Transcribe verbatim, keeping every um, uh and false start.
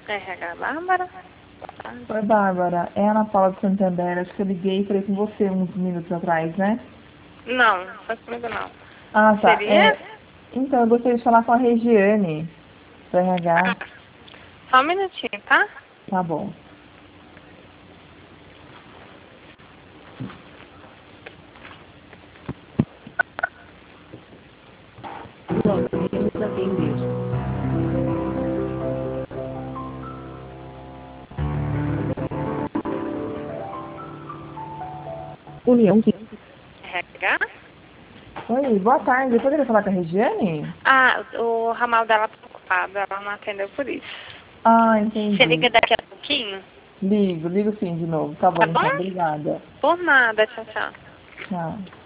R H, Bárbara? Oi, Bárbara. É a Ana Paula de Santander. Acho que eu liguei e falei com você uns minutos atrás, né? Não, não foi comigo não. Ah, tá. Seria? É... Então, eu gostaria de falar com a Regiane, do R H. Ah, só um minutinho, tá? Tá bom. Logo iremos atender. União que... R H? Oi, boa tarde. Eu poderia falar com a Regiane? Ah, o ramal dela tá ocupado, ela não atendeu por isso. Ah, Você entendi. liga daqui a pouquinho? Ligo, ligo sim de novo. Tá bom, Tá bom? então. Obrigada. Por nada, tchau, tchau. Tchau.